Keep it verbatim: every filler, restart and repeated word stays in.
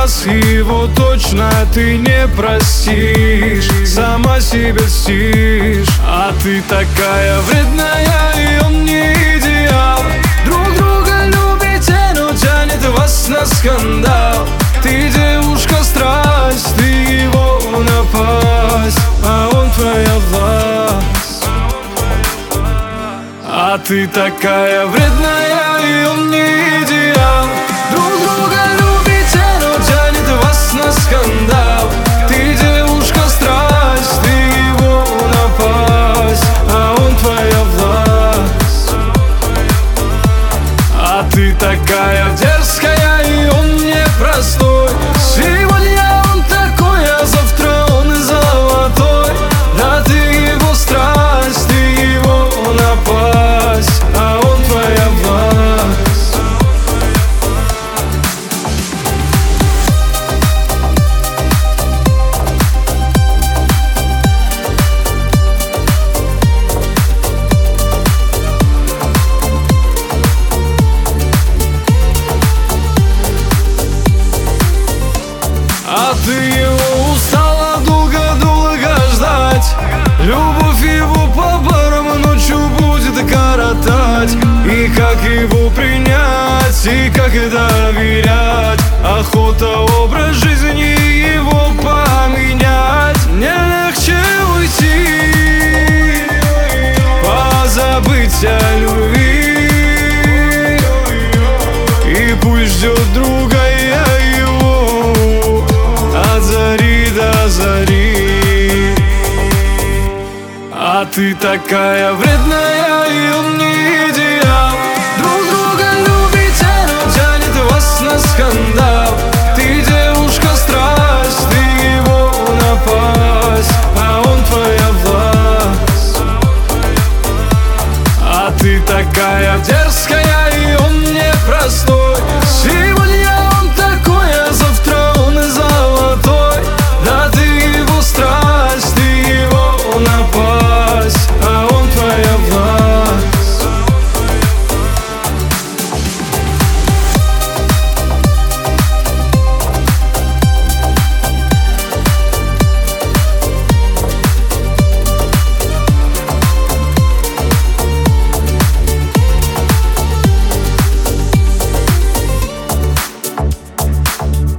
раз его точно ты не простишь, сама себе льстишь. А ты такая вредная, и он не идеал. Друг друга любите, но тянет вас на скандал. Ты девушка страсть, ты его напасть, а он твоя власть. А ты такая вредная, и он не идеал. Друг друга любите, но тянет вас на скандал. Ты девушка страсть, ты его напасть, а он твоя власть. А ты такая дерзкая, и он непростой. Сегодня он такой, а завтра он и золотой. Да ты его страсть, ты его напасть, а он твоя власть. А ты его устала долго-долго ждать. Любовь его по барам ночью будет коротать. И как его принять, и как доверять? Охота образ жизни его поменять. Мне легче уйти, позабыть о любви. И пусть ждет друга я его от зари до зари. А ты такая вредная,